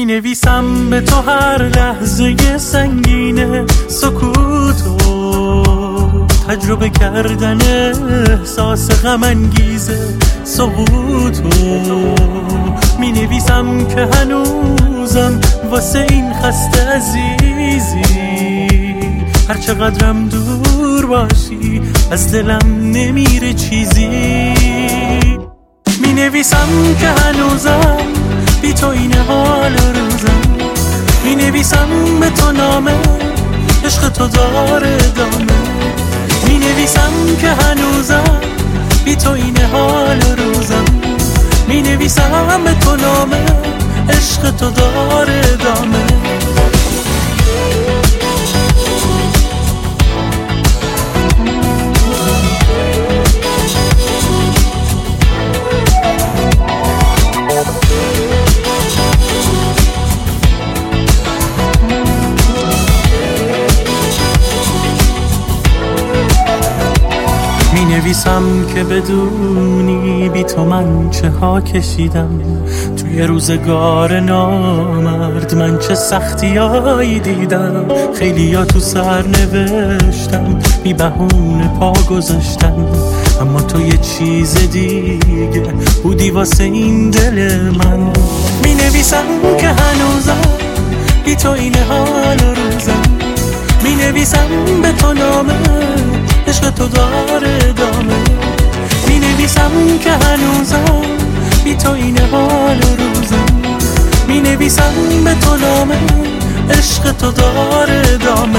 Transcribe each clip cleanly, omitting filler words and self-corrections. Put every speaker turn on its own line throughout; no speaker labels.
نویسم به تو هر لحظه سنگینه سکوتو تجربه کردن احساس غم انگیزه سقوطو می نویسم که هنوزم واسه این خسته عزیزی هر چقدرم دور باشی از دلم نمیره چیزی می نویسم که هنوزم بی تو این حال روزم می نویسم به تو نامه عشق تو داره ادامه می نویسم که هنوزم بی تو این حال روزم می نویسم به تو نامه عشق تو داره ادامه می نویسم که بدونی بی تو من چه ها کشیدم توی روزگار نامرد من چه سختیایی دیدم خیلی ها تو سر نوشتم بی بهونه پا گذاشتم اما تو یه چیز دیگه بودی واسه این دل من می نویسم که هنوزم بی تو این حال روزم می نویسم به تو نامه عشق تو داره ادامه می نویسم که هنوزم بی تو این حال روزم می نویسم به تو نامه عشق تو داره ادامه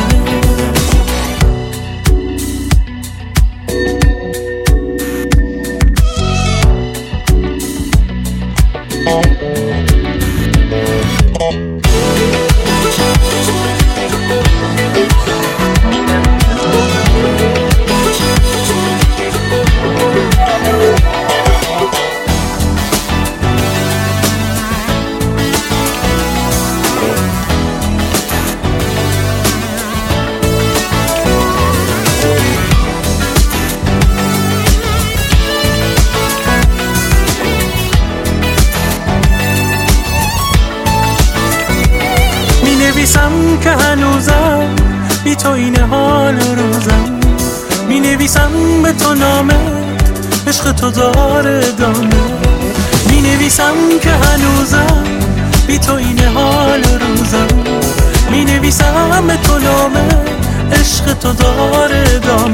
نویسم که هنوزم بی تو این حال روزم می نویسم به تو نامه عشق تو داره ادامه می نویسم که هنوزم بی تو این حال روزم می نویسم به تو نامه عشق تو داره ادامه